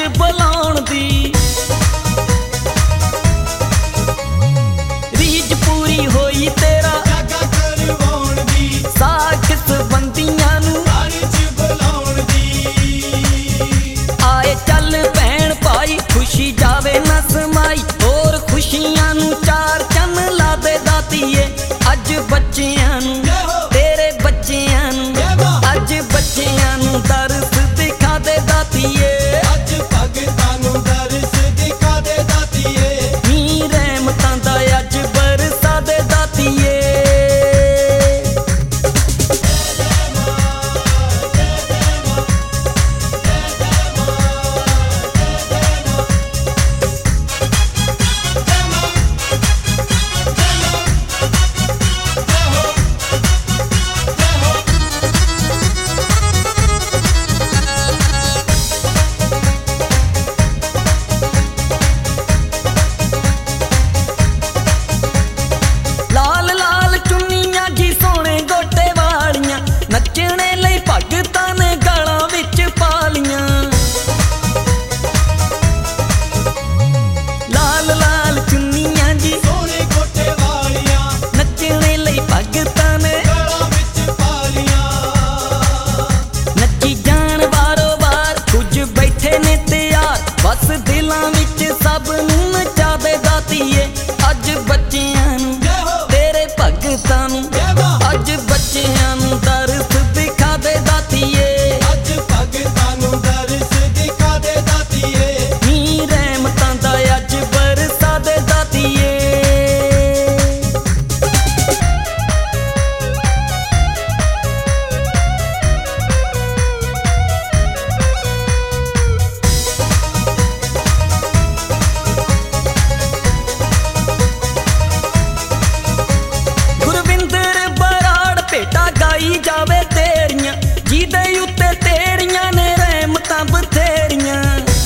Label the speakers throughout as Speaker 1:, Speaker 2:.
Speaker 1: बुलाउण दी। रीज पूरी होई तेरा
Speaker 2: जागा करवाउण दी,
Speaker 1: साख संबंधियां नूं
Speaker 2: घर च बुलाउण दी।
Speaker 1: आए चल भैण भाई खुशी जावे न समाई, होर खुशियां नूं चार चन्न ला दे दातीए। अज बच्चियां नूं तेरे बच्चियां नूं अज बच्चियां नूं दरस दिखा दे दातीए।
Speaker 2: अज भगतां नूं दरस दिखा दे दातीए।
Speaker 1: नी रहमतां दा अज बरसा दे दातीए। लाल लाल चुन्नियां जी सोने गोटे वालियां, नचने लई भगतां ने गलां विच पालियां। लाल लाल चुन्नियां जी
Speaker 2: सोने गोटे वालियां,
Speaker 1: नचने लई भगतां ने
Speaker 2: गलां विच पालियां।
Speaker 1: नची जान वारो वार कुछ बैठे ने तैयार, बस दिलां विच सब नूं नचा दे दातीए। अज बच्चियां नूं तेरे भगतां नूं अज बच्चियां नूं दरस दिखा दे दातीए।
Speaker 2: अज भगतां नूं दरस दिखा दे दातीए।
Speaker 1: नी रहमतां दा अज बरसा दे दातीए। गुरविंदर बराड़ भेटा गाई जावे तेरियां, जिदे उत्ते तेरियां ने रहमतां बथेरियां।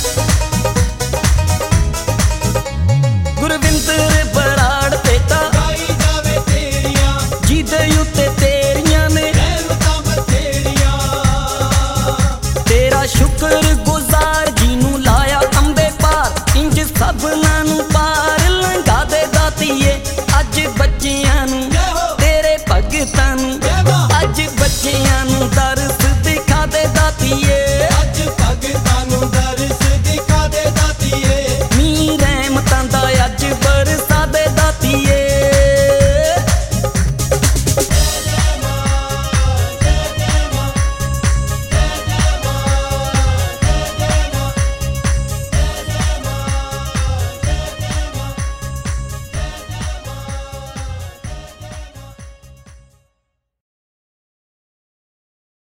Speaker 1: गुरविंदर बराड़ भेटा
Speaker 2: गाई जावे तेरियां,
Speaker 1: जिदे उत्ते तेरियां ने
Speaker 2: रहमतां बथेरियां।
Speaker 1: तेरा शुक्र गुजार जिनू लाया अंबे पार, इंज सबना नूं